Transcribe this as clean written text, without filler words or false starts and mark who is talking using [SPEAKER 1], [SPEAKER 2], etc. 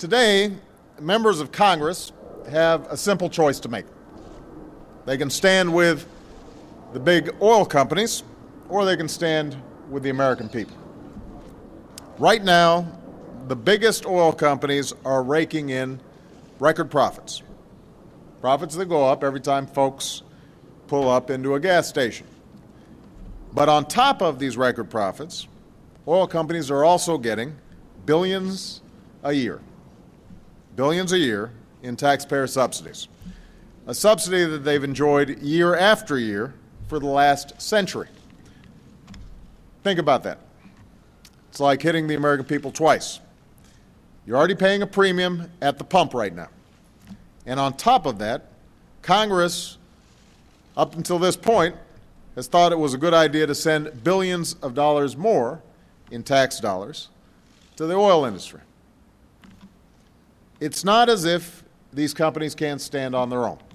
[SPEAKER 1] Today, members of Congress have a simple choice to make. They can stand with the big oil companies, or they can stand with the American people. Right now, the biggest oil companies are raking in record profits. Profits that go up every time folks pull up into a gas station. But on top of these record profits, oil companies are also getting billions a year in taxpayer subsidies, a subsidy that they've enjoyed year after year for the last century. Think about that. It's like hitting the American people twice. You're already paying a premium at the pump right now. And on top of that, Congress, up until this point, has thought it was a good idea to send billions of dollars more in tax dollars to the oil industry. It's not as if these companies can't stand on their own.